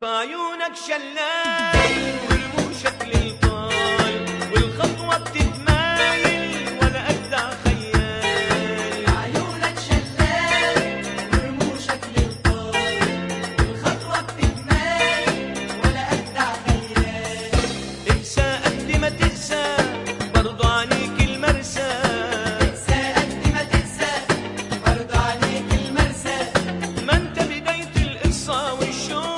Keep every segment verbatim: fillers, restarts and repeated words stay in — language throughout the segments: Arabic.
بعيونك شلال ورموشك للطال والخطوة بتتمايل ولا أجدع خيال. بعيونك شلال ورموشك للطال والخطوة بتتمايل ولا أجدع خيال. اقسى قد ما تقسى برضو عليك المرسى. اقسى قد ما تقسى برضو عليك المرسى. ما انت بداية القصة والشوق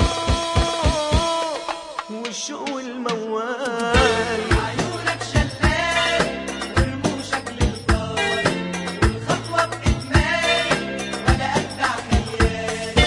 والشوق والموال. بعيونك شلال ورموشك للطال والخطوة بتتمايل ولا أجدع خيال.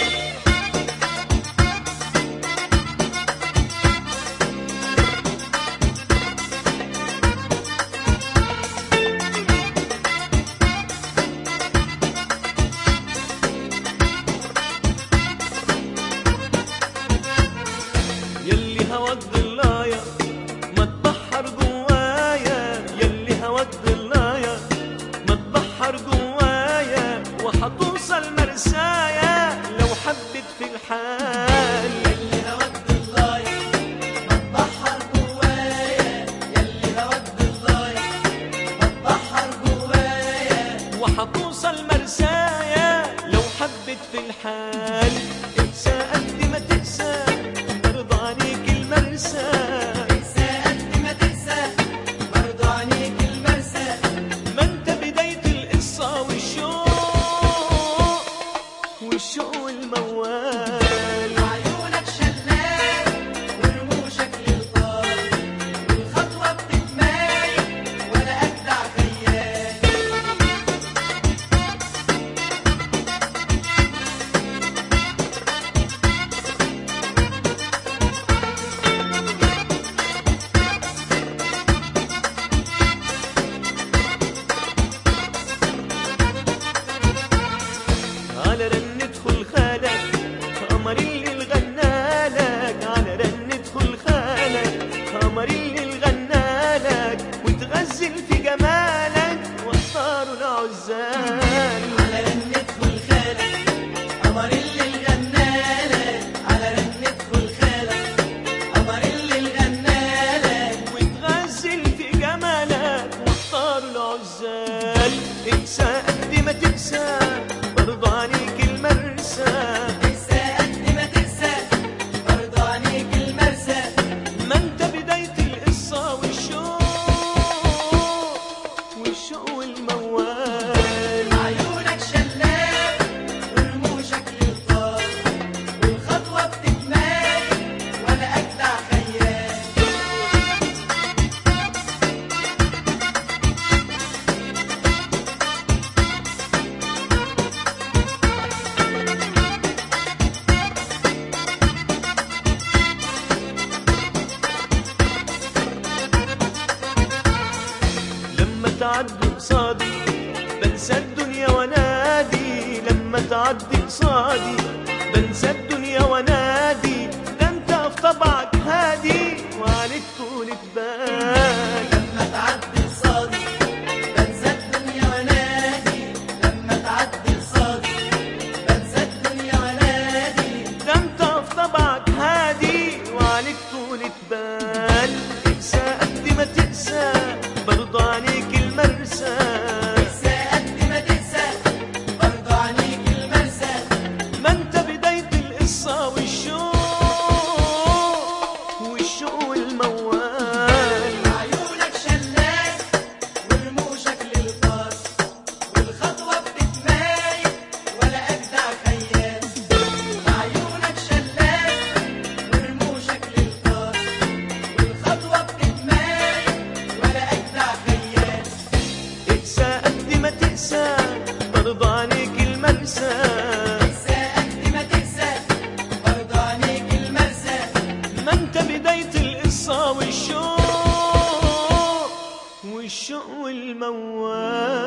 يلي هواك ضلايا ما تبحر جوايا. يلي هواك ضلايا ما تبحر جوايا وحتوصل مرسايا لو حبت في الحال. يلي هواك ضلايا ما تبحر جوايا. يلي هواك ضلايا ما تبحر جوايا وحتوصل مرسايا لو حبت في الحال. اقسى قد ما تقسى برضى عليك المرسى. اقسى قد ما تقسى برضو عليك المرسى. ما انت بداية القصة والشوق والشوق والموال. عيونك شلال ورموشك للطال والخطوة بتتمايل ولا أجدع خيال. على رنة خلخالك قمر اللي الغنالك. على رنة خلخالك قمر اللي الغنالك وتغزل في جمالك واختاروا العزال. على رنة خلخالك قمر اللي الغنالك. على رنة خلخالك قمر اللي الغنالك وتغزل في جمالك واختاروا العزال. اقسى قد ما تقسى برضو عليك المرسى. اقسى قد ما تقسى برضو عليك المرسى. ما انت بداية القصة والشوق والشوق والموال. عيونك شلال ورموشك للطال والخطوة بتتمايل ولا أجدع خيال. لما تعدي قصادي بنسى الدنيا ونادي. لما تعدي قصادي بنسى الدنيا ونادي. ده انت في طبعك هادي وعليك طولة بال. لما تعدي قصادي بنسى الدنيا ونادي. لما تعدي قصادي بنسى الدنيا ونادي. ده انت في طبعك هادي وعليك طولة بال. اقسى قد ما تقسى برضو عليك المرسى. اقسى قد ما تقسى برضو عليك المرسى. ما انت بداية القصة والشوق والشوق والموال. عيونك شلال ورموشك للطال والخطوة بتتمايل ولا أجدع خيال. عيونك شلال ورموشك للطال والخطوة بتتمايل ولا أجدع خيال. اقسى قد ما تقسى برضو عليك المرسى. اقسى قد ما تقسى برضو عليك المرسى. ما انت بداية القصة والشوق والشوق والموال.